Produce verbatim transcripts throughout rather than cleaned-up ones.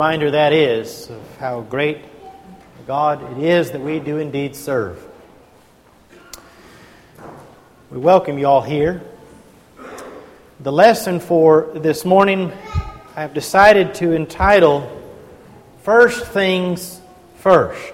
Reminder that is of how great God it is that we do indeed serve. We welcome you all here. The lesson for this morning I have decided to entitle First Things First.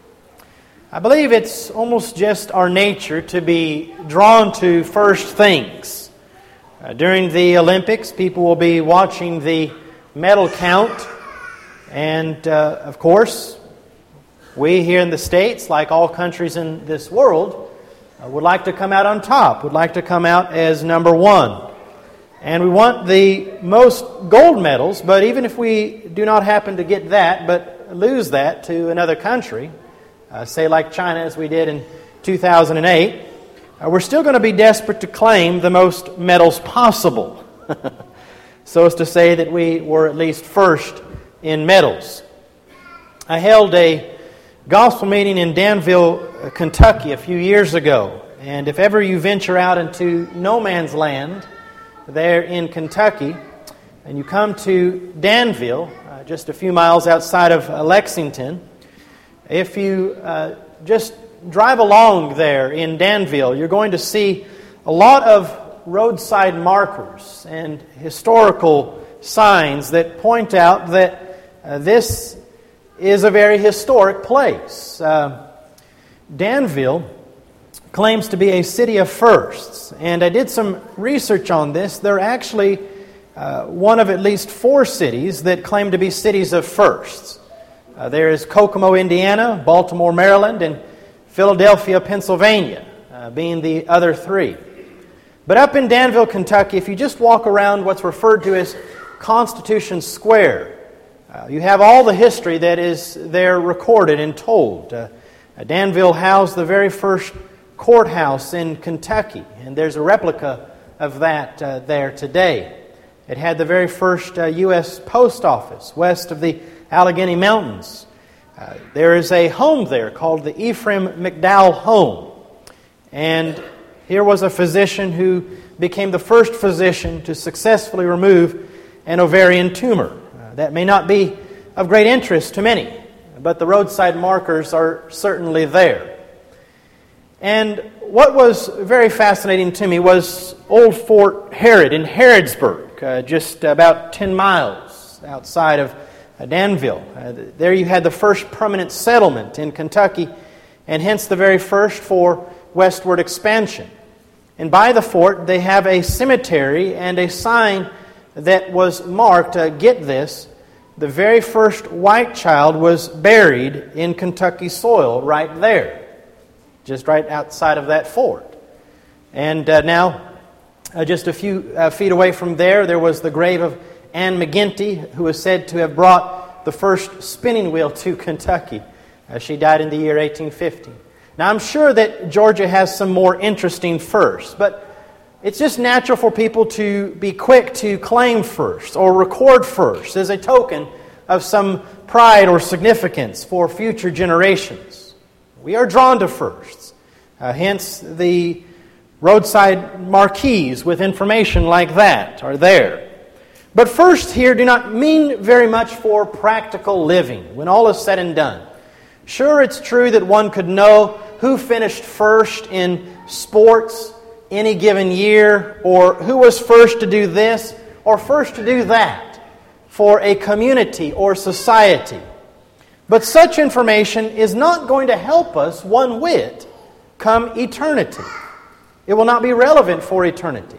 I believe it's almost just our nature to be drawn to first things. Uh, during the Olympics, people will be watching the medal count. And, uh, of course, we here in the States, like all countries in this world, uh, would like to come out on top, would like to come out as number one. And we want the most gold medals, but even if we do not happen to get that, but lose that to another country, uh, say like China as we did in two thousand eight, uh, we're still going to be desperate to claim the most medals possible. So as to say that we were at least first in medals. I held a gospel meeting in Danville, Kentucky a few years ago. And if ever you venture out into no man's land there in Kentucky, and you come to Danville, uh, just a few miles outside of uh, Lexington, if you uh, just drive along there in Danville, you're going to see a lot of roadside markers and historical signs that point out that Uh, this is a very historic place. Uh, Danville claims to be a city of firsts, and I did some research on this. They're actually uh, one of at least four cities that claim to be cities of firsts. Uh, there is Kokomo, Indiana, Baltimore, Maryland, and Philadelphia, Pennsylvania, uh, being the other three. But up in Danville, Kentucky, if you just walk around what's referred to as Constitution Square, Uh, you have all the history that is there recorded and told. Uh, Danville housed the very first courthouse in Kentucky, and there's a replica of that uh, there today. It had the very first uh, U S post office west of the Allegheny Mountains. Uh, there is a home there called the Ephraim McDowell Home, and here was a physician who became the first physician to successfully remove an ovarian tumor. That may not be of great interest to many, but the roadside markers are certainly there. And what was very fascinating to me was Old Fort Herod in Harrodsburg, uh, just about ten miles outside of uh, Danville. Uh, there you had the first permanent settlement in Kentucky, and hence the very first for westward expansion. And by the fort, they have a cemetery and a sign that was marked, uh, get this, the very first white child was buried in Kentucky soil right there, just right outside of that fort. And uh, now, uh, just a few uh, feet away from there, there was the grave of Anne McGinty, who is said to have brought the first spinning wheel to Kentucky. Uh, she died in the year eighteen fifty. Now, I'm sure that Georgia has some more interesting firsts, but it's just natural for people to be quick to claim first or record first as a token of some pride or significance for future generations. We are drawn to firsts. Uh, hence, the roadside marquees with information like that are there. But first here do not mean very much for practical living when all is said and done. Sure, it's true that one could know who finished first in sports any given year, or who was first to do this or first to do that for a community or society. But such information is not going to help us one whit come eternity. It will not be relevant for eternity.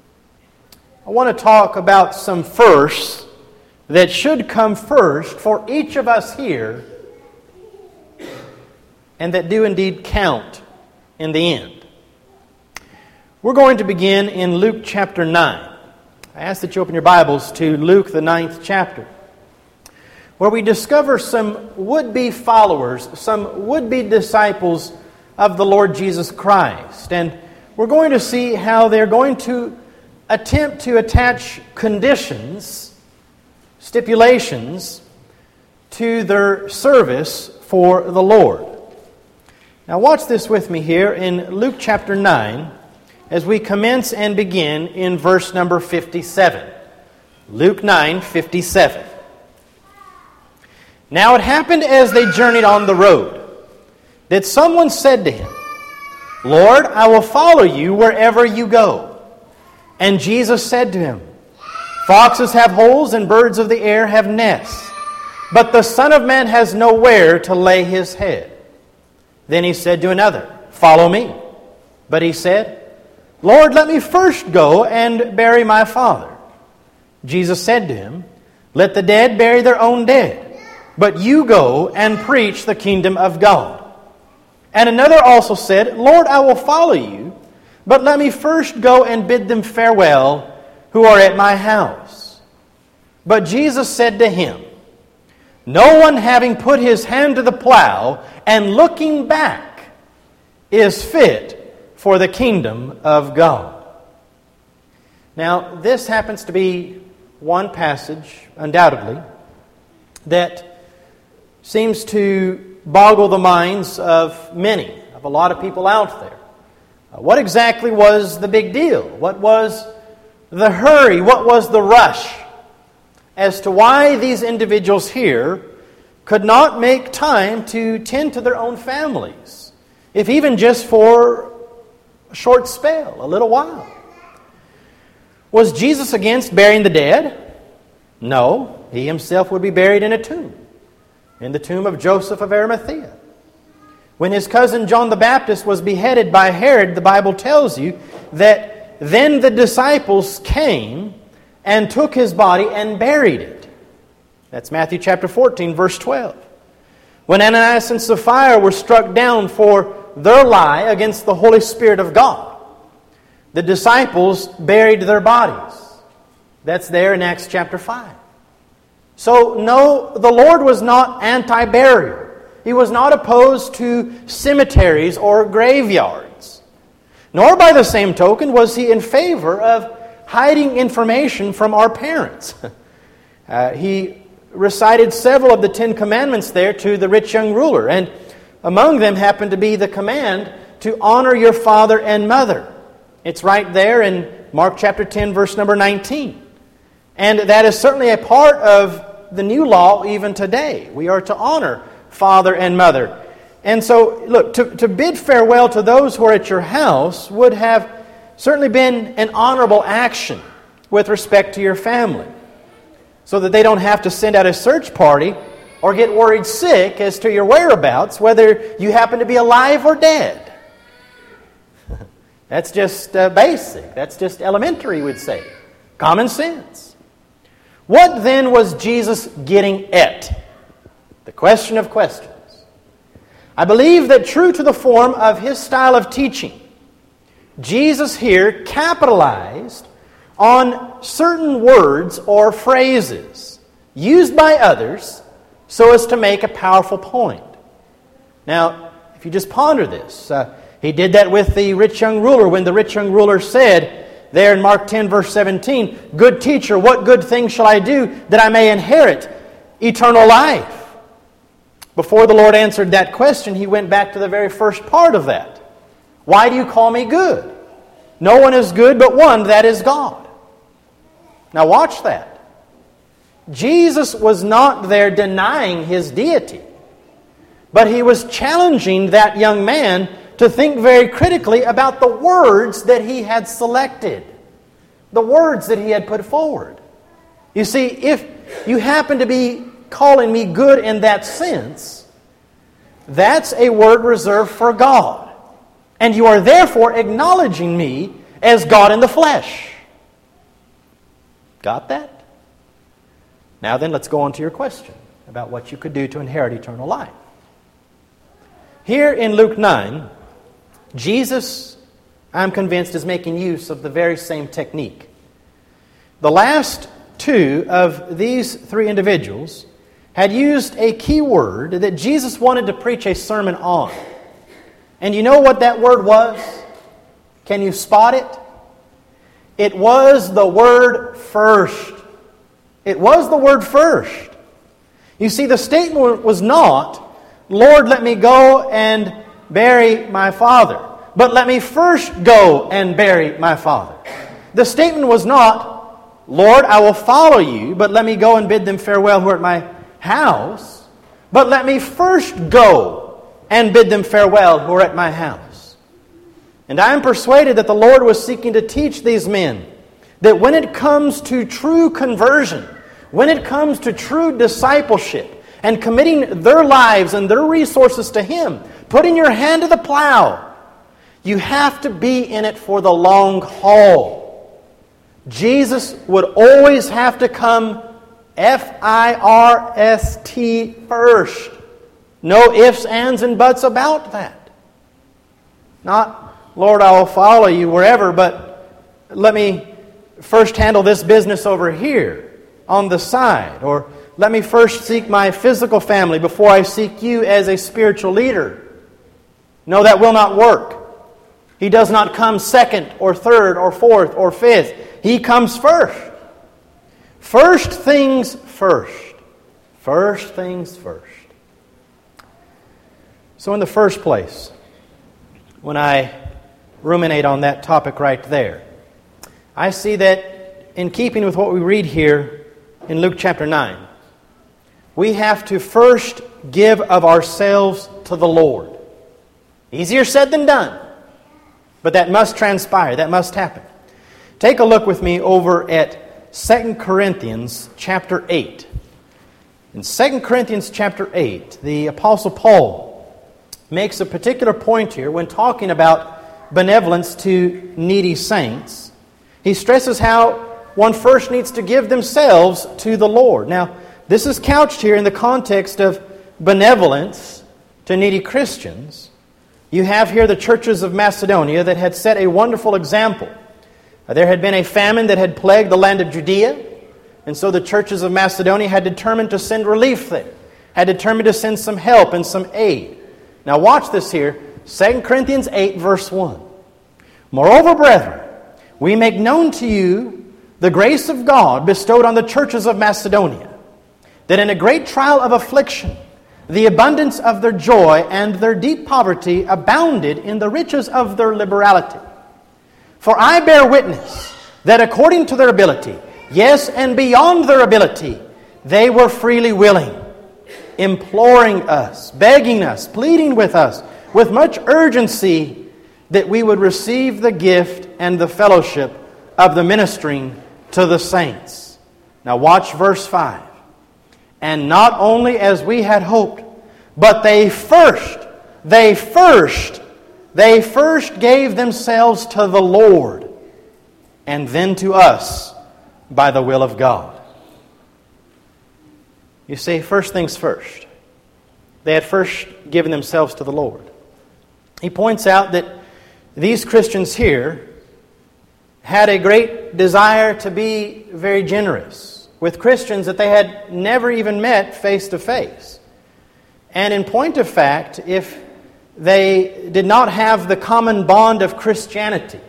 I want to talk about some firsts that should come first for each of us here and that do indeed count in the end. We're going to begin in Luke chapter nine. I ask that you open your Bibles to Luke, the ninth chapter, where we discover some would-be followers, some would-be disciples of the Lord Jesus Christ. And we're going to see how they're going to attempt to attach conditions, stipulations, to their service for the Lord. Now watch this with me here in Luke chapter nine, as we commence and begin in verse number fifty-seven. Luke nine fifty-seven. Now it happened as they journeyed on the road, that someone said to him, Lord, I will follow you wherever you go. And Jesus said to him, Foxes have holes and birds of the air have nests, but the Son of Man has nowhere to lay his head. Then he said to another, Follow me. But he said, Lord, let me first go and bury my father. Jesus said to him, Let the dead bury their own dead, but you go and preach the kingdom of God. And another also said, Lord, I will follow you, but let me first go and bid them farewell who are at my house. But Jesus said to him, No one having put his hand to the plow and looking back is fit for the kingdom of God. Now, this happens to be one passage, undoubtedly, that seems to boggle the minds of many, of a lot of people out there. Uh, what exactly was the big deal? What was the hurry? What was the rush as to why these individuals here could not make time to tend to their own families, if even just for a short spell, a little while? Was Jesus against burying the dead? No, he himself would be buried in a tomb, in the tomb of Joseph of Arimathea. When his cousin John the Baptist was beheaded by Herod, the Bible tells you that then the disciples came and took his body and buried it. That's Matthew chapter fourteen, verse twelve. When Ananias and Sapphira were struck down for their lie against the Holy Spirit of God, the disciples buried their bodies. That's there in Acts chapter five. So, no, the Lord was not anti-burial. He was not opposed to cemeteries or graveyards. Nor by the same token was he in favor of hiding information from our parents. uh, he recited several of the Ten Commandments there to the rich young ruler, and among them happened to be the command to honor your father and mother. It's right there in Mark chapter ten, verse number nineteen. And that is certainly a part of the new law even today. We are to honor father and mother. And so, look, to, to bid farewell to those who are at your house would have certainly been an honorable action with respect to your family, so that they don't have to send out a search party or get worried sick as to your whereabouts, whether you happen to be alive or dead. That's just uh, basic. That's just elementary, we'd say. Common sense. What then was Jesus getting at? The question of questions. I believe that true to the form of his style of teaching, Jesus here capitalized on certain words or phrases used by others so as to make a powerful point. Now, if you just ponder this, uh, he did that with the rich young ruler when the rich young ruler said, there in Mark ten, verse seventeen, Good teacher, what good thing shall I do that I may inherit eternal life? Before the Lord answered that question, he went back to the very first part of that. Why do you call me good? No one is good but one, that is God. Now watch that. Jesus was not there denying his deity, but he was challenging that young man to think very critically about the words that he had selected, the words that he had put forward. You see, if you happen to be calling me good in that sense, that's a word reserved for God. And you are therefore acknowledging me as God in the flesh. Got that? Now then, let's go on to your question about what you could do to inherit eternal life. Here in Luke nine, Jesus, I'm convinced, is making use of the very same technique. The last two of these three individuals had used a key word that Jesus wanted to preach a sermon on. And you know what that word was? Can you spot it? It was the word first. It was the word first. You see, the statement was not, Lord, let me go and bury my father, but let me first go and bury my father. The statement was not, Lord, I will follow you, but let me go and bid them farewell who are at my house. But let me first go and bid them farewell who are at my house. And I am persuaded that the Lord was seeking to teach these men that when it comes to true conversion, when it comes to true discipleship and committing their lives and their resources to Him, putting your hand to the plow, you have to be in it for the long haul. Jesus would always have to come F I R S T first. No ifs, ands, and buts about that. Not, Lord, I will follow you wherever, but let me first handle this business over here on the side. Or let me first seek my physical family before I seek you as a spiritual leader. No, that will not work. He does not come second or third or fourth or fifth. He comes first. First things first. First things first. So in the first place, when I ruminate on that topic right there, I see that in keeping with what we read here in Luke chapter nine, we have to first give of ourselves to the Lord. Easier said than done, but that must transpire, that must happen. Take a look with me over at Second Corinthians chapter eight. In Second Corinthians chapter eight, the Apostle Paul makes a particular point here when talking about benevolence to needy saints. He stresses how one first needs to give themselves to the Lord. Now, this is couched here in the context of benevolence to needy Christians. You have here the churches of Macedonia that had set a wonderful example. There had been a famine that had plagued the land of Judea, and so the churches of Macedonia had determined to send relief there, had determined to send some help and some aid. Now watch this here, Second Corinthians eight, verse one. Moreover, brethren, we make known to you the grace of God bestowed on the churches of Macedonia, that in a great trial of affliction, the abundance of their joy and their deep poverty abounded in the riches of their liberality. For I bear witness that according to their ability, yes, and beyond their ability, they were freely willing, imploring us, begging us, pleading with us, with much urgency, that we would receive the gift and the fellowship of the ministering to the saints. Now watch verse five. And not only as we had hoped, but they first, they first, they first gave themselves to the Lord, and then to us by the will of God. You see, first things first. They had first given themselves to the Lord. He points out that these Christians here had a great desire to be very generous with Christians that they had never even met face to face. And in point of fact, if they did not have the common bond of Christianity,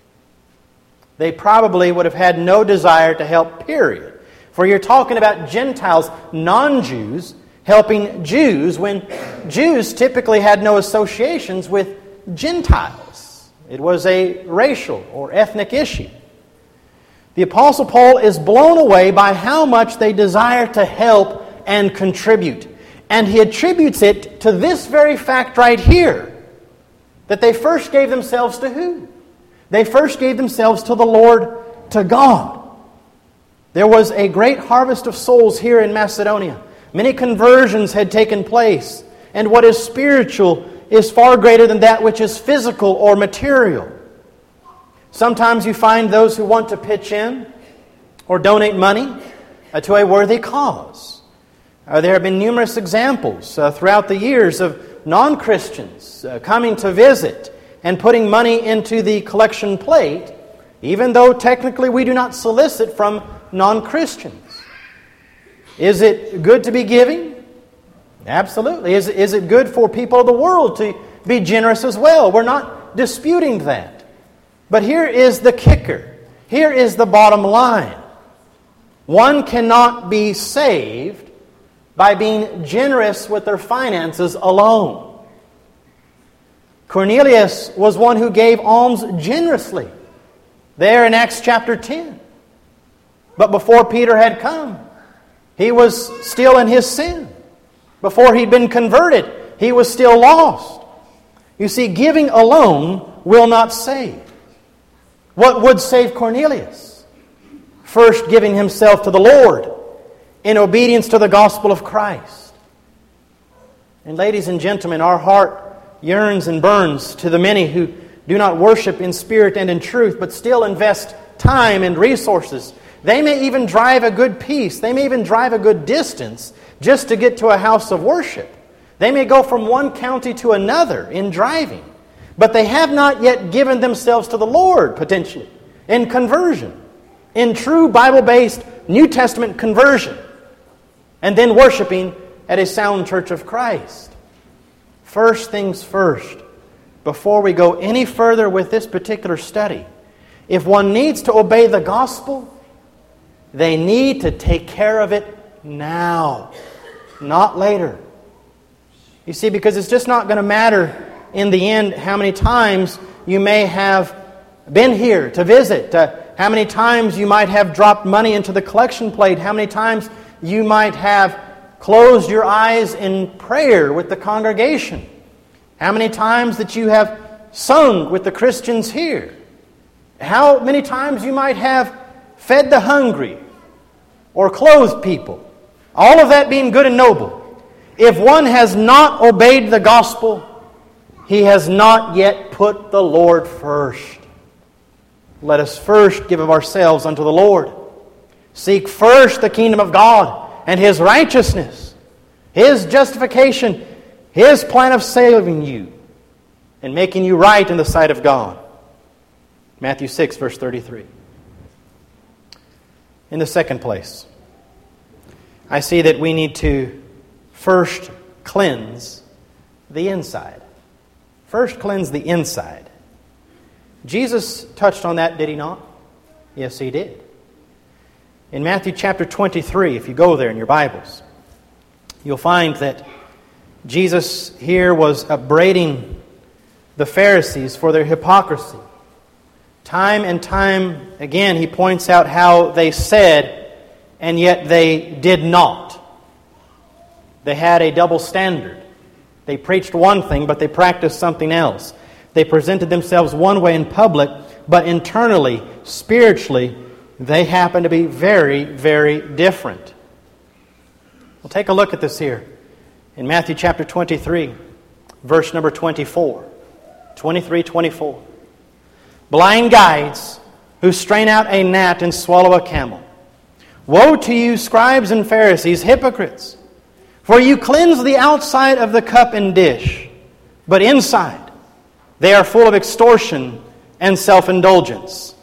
they probably would have had no desire to help, period. For you're talking about Gentiles, non-Jews, helping Jews when Jews typically had no associations with Gentiles. It was a racial or ethnic issue. The Apostle Paul is blown away by how much they desire to help and contribute. And he attributes it to this very fact right here, that they first gave themselves to who? They first gave themselves to the Lord, to God. There was a great harvest of souls here in Macedonia. Many conversions had taken place. And what is spiritual is far greater than that which is physical or material. Sometimes you find those who want to pitch in or donate money uh, to a worthy cause. Uh, there have been numerous examples uh, throughout the years of non-Christians uh, coming to visit and putting money into the collection plate, even though technically we do not solicit from non-Christians. Is it good to be giving? Absolutely. Is, is it good for people of the world to be generous as well? We're not disputing that. But here is the kicker. Here is the bottom line. One cannot be saved by being generous with their finances alone. Cornelius was one who gave alms generously, there in Acts chapter ten. But before Peter had come, he was still in his sin. Before he'd been converted, he was still lost. You see, giving alone will not save. What would save Cornelius? First, giving himself to the Lord in obedience to the gospel of Christ. And ladies and gentlemen, our heart yearns and burns to the many who do not worship in spirit and in truth, but still invest time and resources. They may even drive a good piece. They may even drive a good distance just to get to a house of worship. They may go from one county to another in driving. But they have not yet given themselves to the Lord, potentially, in conversion. In true Bible-based New Testament conversion. And then worshiping at a sound church of Christ. First things first, before we go any further with this particular study, if one needs to obey the gospel, they need to take care of it now, not later. You see, because it's just not going to matter in the end how many times you may have been here to visit, uh, how many times you might have dropped money into the collection plate, how many times you might have closed your eyes in prayer with the congregation, how many times that you have sung with the Christians here, how many times you might have fed the hungry or clothed people. All of that being good and noble. If one has not obeyed the gospel, he has not yet put the Lord first. Let us first give of ourselves unto the Lord. Seek first the kingdom of God and His righteousness, His justification, His plan of saving you and making you right in the sight of God. Matthew six, verse thirty-three. In the second place, I see that we need to first cleanse the inside. First cleanse the inside. Jesus touched on that, did He not? Yes, He did. In Matthew chapter twenty-three, if you go there in your Bibles, you'll find that Jesus here was upbraiding the Pharisees for their hypocrisy. Time and time again, He points out how they said, and yet they did not. They had a double standard. They preached one thing, but they practiced something else. They presented themselves one way in public, but internally, spiritually, they happen to be very, very different. Well, take a look at this here. In Matthew chapter twenty-three, verse number twenty-four. twenty-three, twenty-four. Blind guides who strain out a gnat and swallow a camel. Woe to you, scribes and Pharisees, hypocrites! For you cleanse the outside of the cup and dish, but inside they are full of extortion and self-indulgence.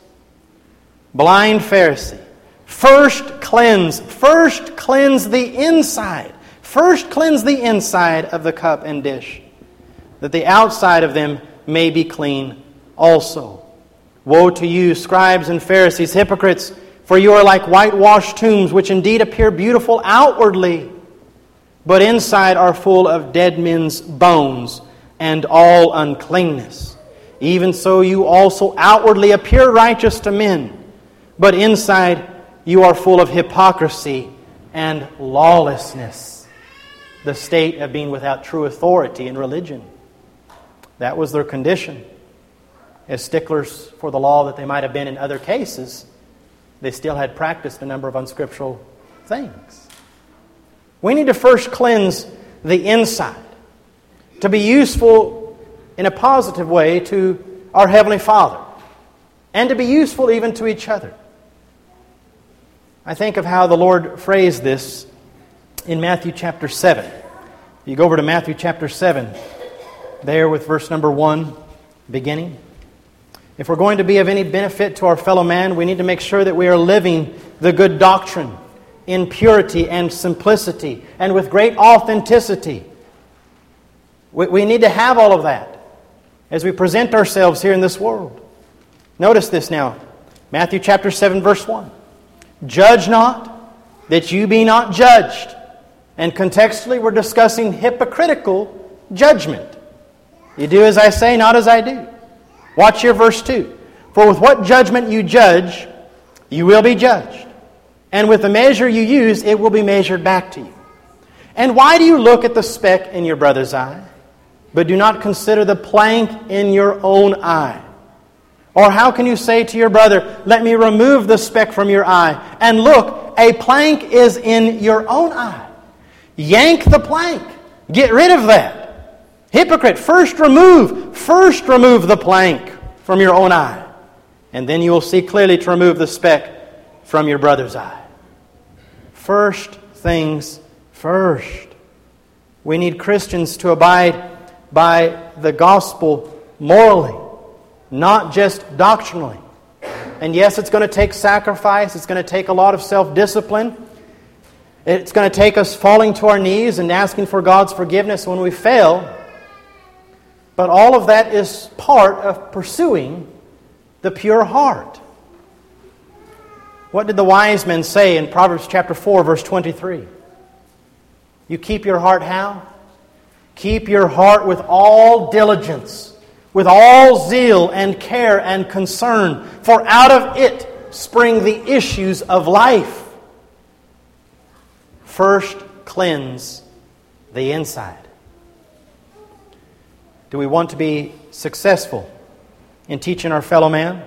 Blind Pharisee, first cleanse, first cleanse the inside. First cleanse the inside of the cup and dish, that the outside of them may be clean also. Woe to you, scribes and Pharisees, hypocrites! For you are like whitewashed tombs, which indeed appear beautiful outwardly, but inside are full of dead men's bones and all uncleanness. Even so you also outwardly appear righteous to men, but inside you are full of hypocrisy and lawlessness. The state of being without true authority in religion. That was their condition. As sticklers for the law that they might have been in other cases, they still had practiced a number of unscriptural things. We need to first cleanse the inside to be useful in a positive way to our Heavenly Father and to be useful even to each other. I think of how the Lord phrased this in Matthew chapter seven. If you go over to Matthew chapter seven, there with verse number one, beginning. If we're going to be of any benefit to our fellow man, we need to make sure that we are living the good doctrine in purity and simplicity and with great authenticity. We, we need to have all of that as we present ourselves here in this world. Notice this now. Matthew chapter seven, verse one. Judge not, that you be not judged. And contextually, we're discussing hypocritical judgment. You do as I say, not as I do. Watch here, verse two. For with what judgment you judge, you will be judged. And with the measure you use, it will be measured back to you. And why do you look at the speck in your brother's eye, but do not consider the plank in your own eye? Or how can you say to your brother, let me remove the speck from your eye, and look, a plank is in your own eye? Yank the plank. Get rid of that. Hypocrite, first remove, first remove the plank from your own eye, and then you will see clearly to remove the speck from your brother's eye. First things first. We need Christians to abide by the gospel morally, not just doctrinally. And yes, it's going to take sacrifice. It's going to take a lot of self-discipline. It's going to take us falling to our knees and asking for God's forgiveness when we fail. But all of that is part of pursuing the pure heart. What did the wise men say in Proverbs chapter four, verse twenty-three? You keep your heart how? Keep your heart with all diligence, with all zeal and care and concern, for out of it spring the issues of life. First, cleanse the inside. Do we want to be successful in teaching our fellow man?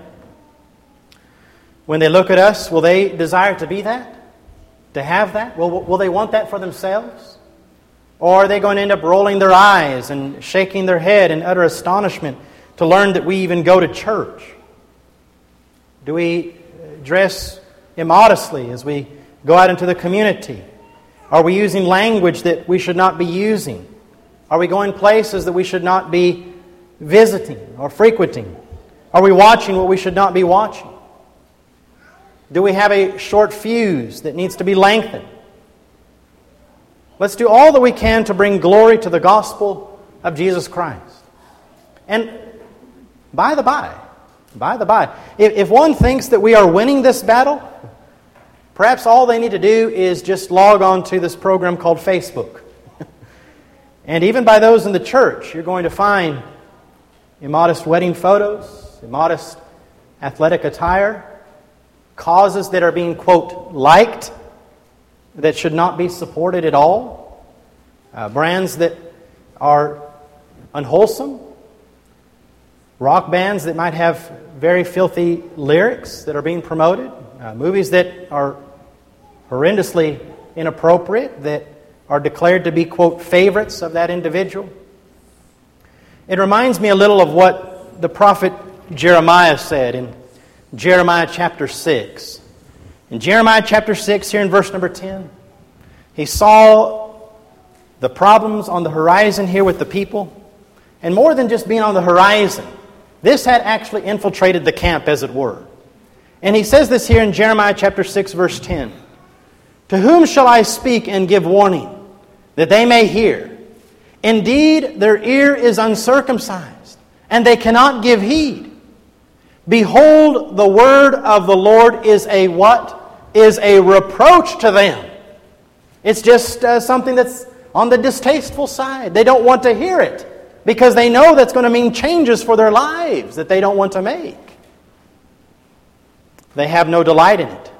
When they look at us, will they desire to be that? To have that? Will, will they want that for themselves? Or are they going to end up rolling their eyes and shaking their head in utter astonishment to learn that we even go to church? Do we dress immodestly as we go out into the community? Are we using language that we should not be using? Are we going places that we should not be visiting or frequenting? Are we watching what we should not be watching? Do we have a short fuse that needs to be lengthened? Let's do all that we can to bring glory to the gospel of Jesus Christ. And by the by, by the by, if, if one thinks that we are winning this battle, perhaps all they need to do is just log on to this program called Facebook. And even by those in the church, you're going to find immodest wedding photos, immodest athletic attire, causes that are being, quote, liked, that should not be supported at all, uh, brands that are unwholesome, rock bands that might have very filthy lyrics that are being promoted, uh, movies that are horrendously inappropriate, that are declared to be, quote, favorites of that individual. It reminds me a little of what the prophet Jeremiah said in Jeremiah chapter six. In Jeremiah chapter six, here in verse number ten, he saw the problems on the horizon here with the people. And more than just being on the horizon, this had actually infiltrated the camp, as it were. And he says this here in Jeremiah chapter six, verse ten. To whom shall I speak and give warning, that they may hear? Indeed, their ear is uncircumcised, and they cannot give heed. Behold, the word of the Lord is a what? Is a reproach to them. It's just uh, something that's on the distasteful side. They don't want to hear it because they know that's going to mean changes for their lives that they don't want to make. They have no delight in it.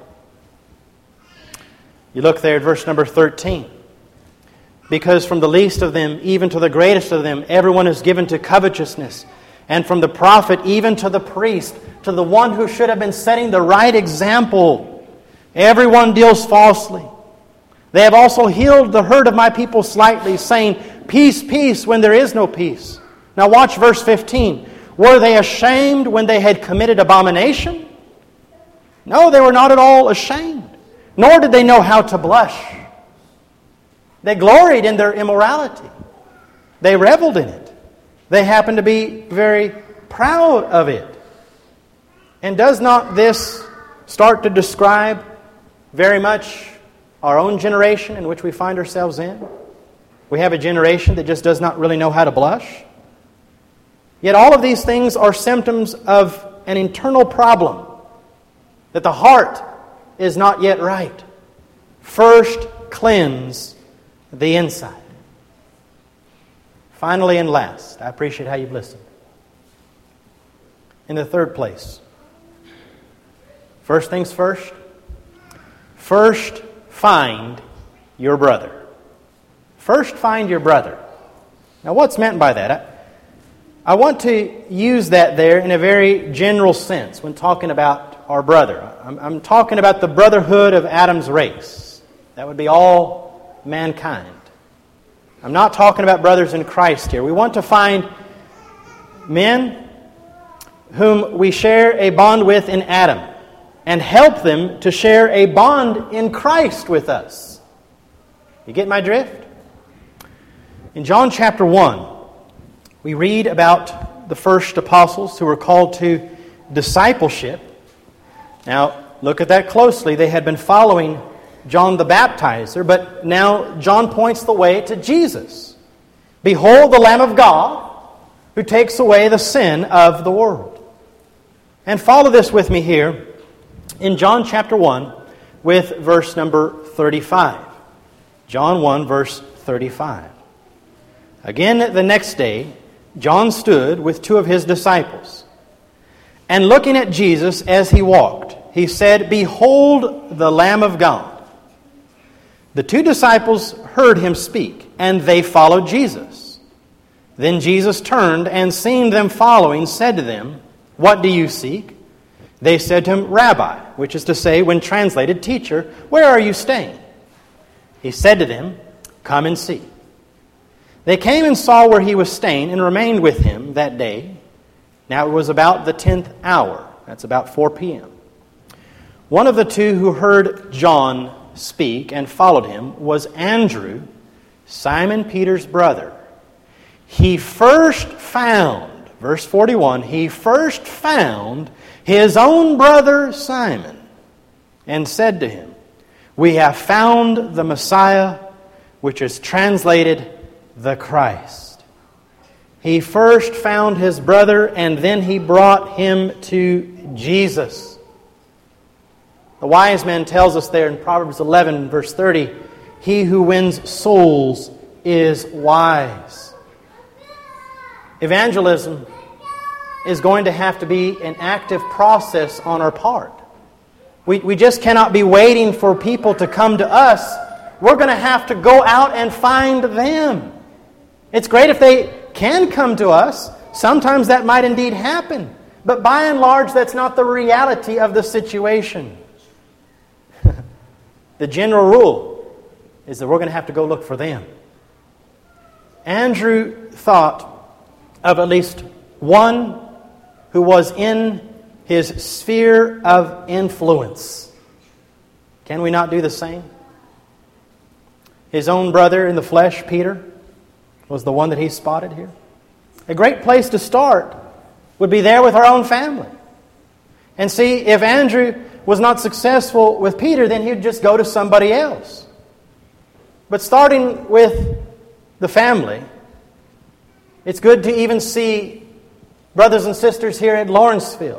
You look there at verse number thirteen. Because from the least of them, even to the greatest of them, everyone is given to covetousness. And from the prophet, even to the priest, to the one who should have been setting the right example, everyone deals falsely. They have also healed the hurt of my people slightly, saying, peace, peace, when there is no peace. Now watch verse fifteen. Were they ashamed when they had committed abomination? No, they were not at all ashamed, nor did they know how to blush. They gloried in their immorality. They reveled in it. They happened to be very proud of it. And does not this start to describe very much our own generation in which we find ourselves in? We have a generation that just does not really know how to blush. Yet all of these things are symptoms of an internal problem, that the heart is not yet right. First, cleanse the inside. Finally and last, I appreciate how you've listened. In the third place, first things first, first find your brother. First find your brother. Now what's meant by that? I, I want to use that there in a very general sense when talking about our brother. I'm, I'm talking about the brotherhood of Adam's race. That would be all mankind. I'm not talking about brothers in Christ here. We want to find men whom we share a bond with in Adam and help them to share a bond in Christ with us. You get my drift? In John chapter one, we read about the first apostles who were called to discipleship. Now, look at that closely. They had been following John the Baptizer, but now John points the way to Jesus. Behold the Lamb of God who takes away the sin of the world. And follow this with me here in John chapter one with verse number thirty-five. John one, verse thirty-five. Again, the next day, John stood with two of his disciples. And looking at Jesus as he walked, he said, Behold the Lamb of God. The two disciples heard him speak, and they followed Jesus. Then Jesus turned and seeing them following, said to them, What do you seek? They said to him, Rabbi, which is to say, when translated, Teacher, where are you staying? He said to them, Come and see. They came and saw where he was staying and remained with him that day. Now it was about the tenth hour. That's about four p.m. One of the two who heard John speak and followed him was Andrew, Simon Peter's brother. He first found, verse forty-one, he first found his own brother Simon and said to him, We have found the Messiah, which is translated the Christ. He first found his brother and then he brought him to Jesus. The wise man tells us there in Proverbs eleven, verse thirty, He who wins souls is wise. Evangelism is going to have to be an active process on our part. We, we just cannot be waiting for people to come to us. We're going to have to go out and find them. It's great if they can come to us. Sometimes that might indeed happen. But by and large, that's not the reality of the situation. The general rule is that we're going to have to go look for them. Andrew thought of at least one who was in his sphere of influence. Can we not do the same? His own brother in the flesh, Peter, was the one that he spotted here. A great place to start would be there with our own family. And see, if Andrew was not successful with Peter, then he'd just go to somebody else. But starting with the family, it's good to even see brothers and sisters here at Lawrenceville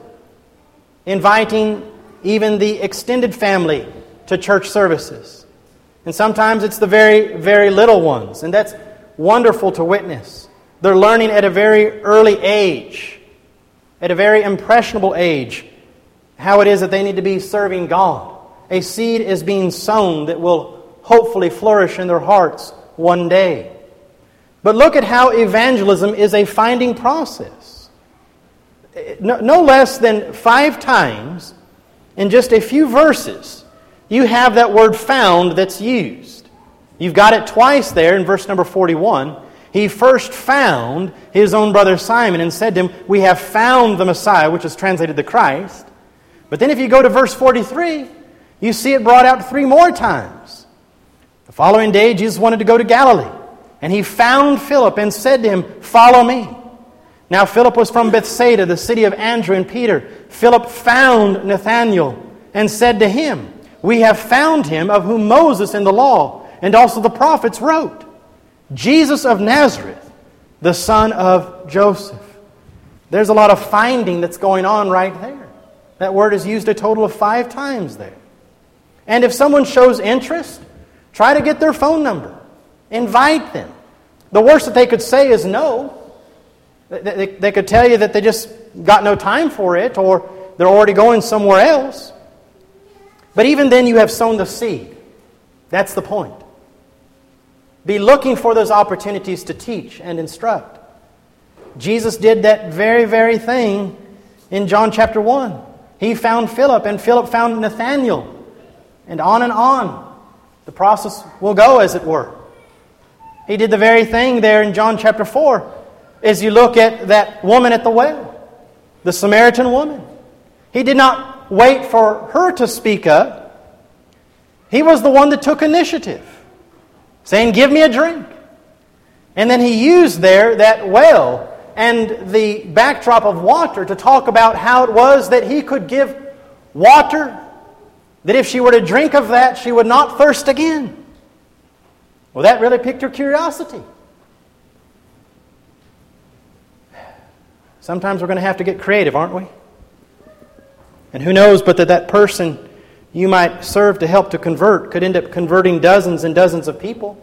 inviting even the extended family to church services. And sometimes it's the very, very little ones. And that's wonderful to witness. They're learning at a very early age, at a very impressionable age, how it is that they need to be serving God. A seed is being sown that will hopefully flourish in their hearts one day. But look at how evangelism is a finding process. No, no less than five times in just a few verses, you have that word found that's used. You've got it twice there in verse number forty-one. He first found his own brother Simon and said to him, We have found the Messiah, which is translated the Christ. But then if you go to verse forty-three, you see it brought out three more times. The following day, Jesus wanted to go to Galilee. And he found Philip and said to him, Follow me. Now Philip was from Bethsaida, the city of Andrew and Peter. Philip found Nathanael and said to him, We have found him of whom Moses in the law and also the prophets wrote, Jesus of Nazareth, the son of Joseph. There's a lot of finding that's going on right there. That word is used a total of five times there. And if someone shows interest, try to get their phone number. Invite them. The worst that they could say is no. They, they, they could tell you that they just got no time for it or they're already going somewhere else. But even then you have sown the seed. That's the point. Be looking for those opportunities to teach and instruct. Jesus did that very, very thing in John chapter one. He found Philip, and Philip found Nathanael. And on and on. The process will go, as it were. He did the very thing there in John chapter four. As you look at that woman at the well, the Samaritan woman. He did not wait for her to speak up. He was the one that took initiative, saying, "Give me a drink." And then he used there that well and the backdrop of water to talk about how it was that he could give water, that if she were to drink of that, she would not thirst again. Well, that really piqued her curiosity. Sometimes we're going to have to get creative, aren't we? And who knows but that that person you might serve to help to convert could end up converting dozens and dozens of people.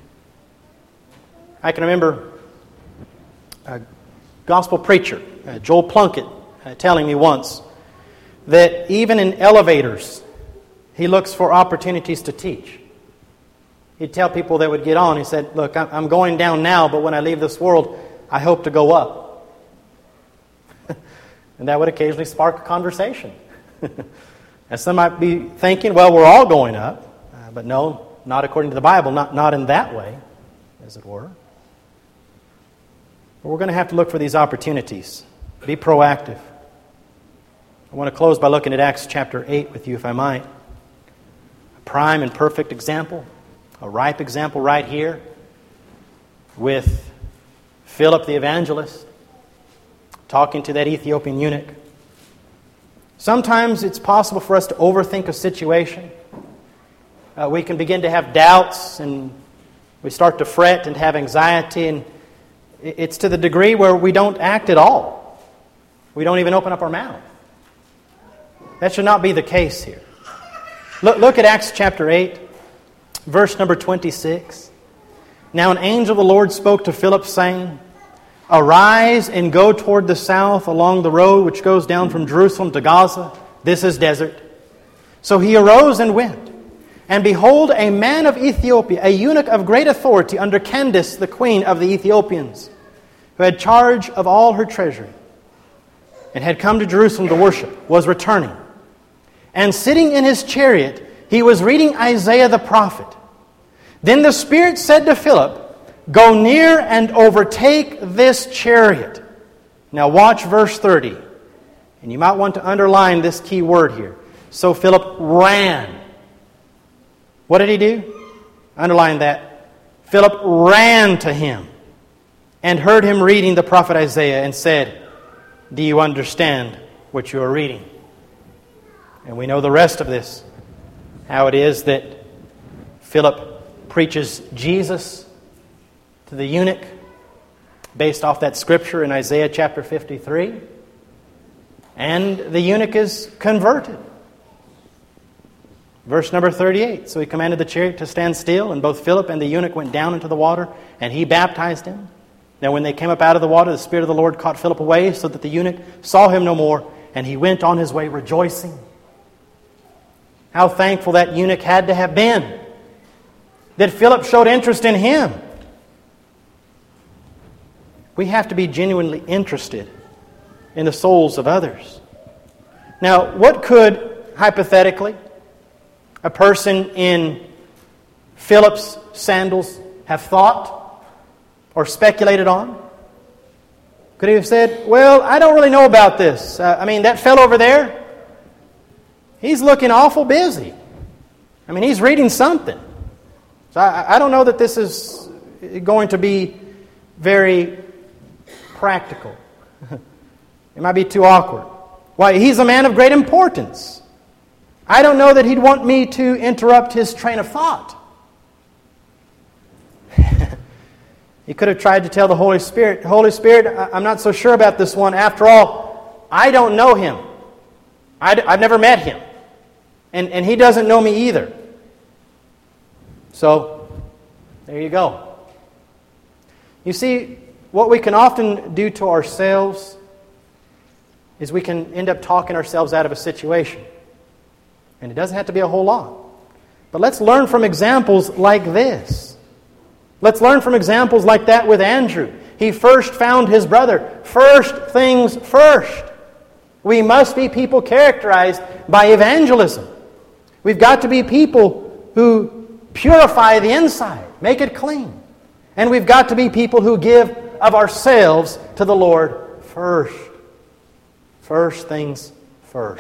I can remember a gospel preacher, uh, Joel Plunkett, uh, telling me once that even in elevators, he looks for opportunities to teach. He'd tell people that would get on, he said, "Look, I'm going down now, but when I leave this world, I hope to go up." And that would occasionally spark a conversation. And some might be thinking, well, we're all going up. Uh, but no, not according to the Bible, not, not in that way, as it were. But we're going to have to look for these opportunities. Be proactive. I want to close by looking at Acts chapter eight with you, if I might. A prime and perfect example, a ripe example right here with Philip the evangelist talking to that Ethiopian eunuch. Sometimes it's possible for us to overthink a situation. Uh, we can begin to have doubts, and we start to fret and have anxiety, and it's to the degree where we don't act at all. We don't even open up our mouth. That should not be the case here. Look, look at Acts chapter eight, verse number twenty-six. "Now an angel of the Lord spoke to Philip, saying, 'Arise and go toward the south along the road which goes down from Jerusalem to Gaza. This is desert.' So he arose and went. And behold, a man of Ethiopia, a eunuch of great authority under Candace, the queen of the Ethiopians, who had charge of all her treasury, and had come to Jerusalem to worship, was returning. And sitting in his chariot, he was reading Isaiah the prophet. Then the Spirit said to Philip, 'Go near and overtake this chariot.'" Now watch verse thirty. And you might want to underline this key word here. So Philip ran. What did he do? Underline that. Philip ran to him and heard him reading the prophet Isaiah and said, "Do you understand what you are reading?" And we know the rest of this. How it is that Philip preaches Jesus to the eunuch based off that scripture in Isaiah chapter fifty-three. And the eunuch is converted. Verse number thirty-eight. "So he commanded the chariot to stand still, and both Philip and the eunuch went down into the water, and he baptized him. Now when they came up out of the water, the Spirit of the Lord caught Philip away, so that the eunuch saw him no more, and he went on his way rejoicing." How thankful that eunuch had to have been that Philip showed interest in him. We have to be genuinely interested in the souls of others. Now, what could, hypothetically, a person in Philip's sandals have thought or speculated on? Could he have said, "Well, I don't really know about this. Uh, I mean, that fellow over there, he's looking awful busy. I mean, he's reading something. So I, I don't know that this is going to be very practical. It might be too awkward. Why, he's a man of great importance. I don't know that he'd want me to interrupt his train of thought." He could have tried to tell the Holy Spirit, "Holy Spirit, I'm not so sure about this one. After all, I don't know him. I've never met him. And, and he doesn't know me either." So, there you go. You see, what we can often do to ourselves is we can end up talking ourselves out of a situation. And it doesn't have to be a whole lot. But let's learn from examples like this. Let's learn from examples like that with Andrew. He first found his brother. First things first. We must be people characterized by evangelism. We've got to be people who purify the inside, make it clean. And we've got to be people who give of ourselves to the Lord first. First things first.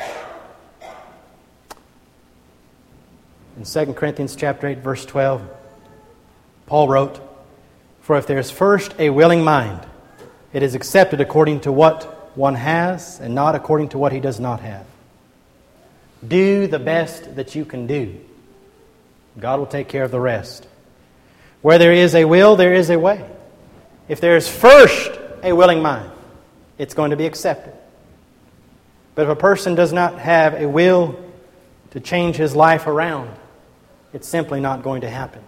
In Second Corinthians chapter eight, verse twelve, Paul wrote, "For if there is first a willing mind, it is accepted according to what one has and not according to what he does not have." Do the best that you can do. God will take care of the rest. Where there is a will, there is a way. If there is first a willing mind, it's going to be accepted. But if a person does not have a will to change his life around, it's simply not going to happen.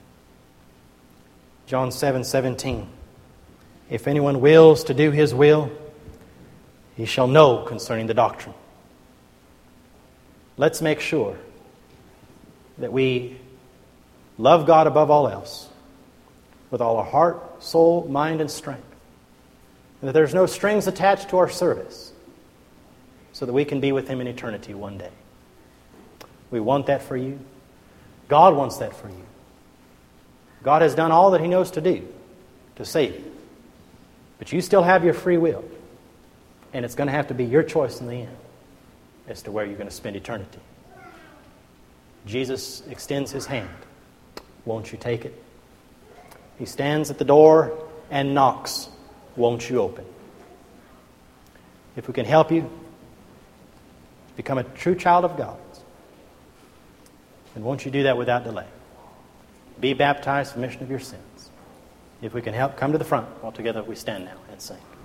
John seven seventeen. If anyone wills to do his will, he shall know concerning the doctrine. Let's make sure that we love God above all else with all our heart, soul, mind, and strength. And that there's no strings attached to our service so that we can be with Him in eternity one day. We want that for you. God wants that for you. God has done all that He knows to do to save you. But you still have your free will. And it's going to have to be your choice in the end as to where you're going to spend eternity. Jesus extends His hand. Won't you take it? He stands at the door and knocks. Won't you open? If we can help you become a true child of God, then won't you do that without delay? Be baptized for remission of your sins. If we can help, come to the front. All together we stand now and sing.